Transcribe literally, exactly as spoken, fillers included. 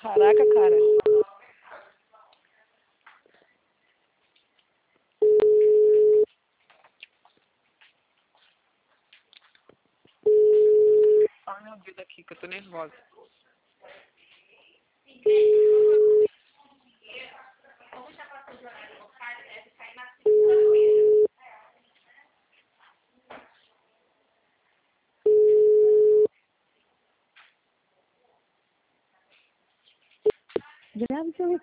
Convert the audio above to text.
Caraca, cara. Ai, meu Deus, aqui que eu tô nervosa. Grave seu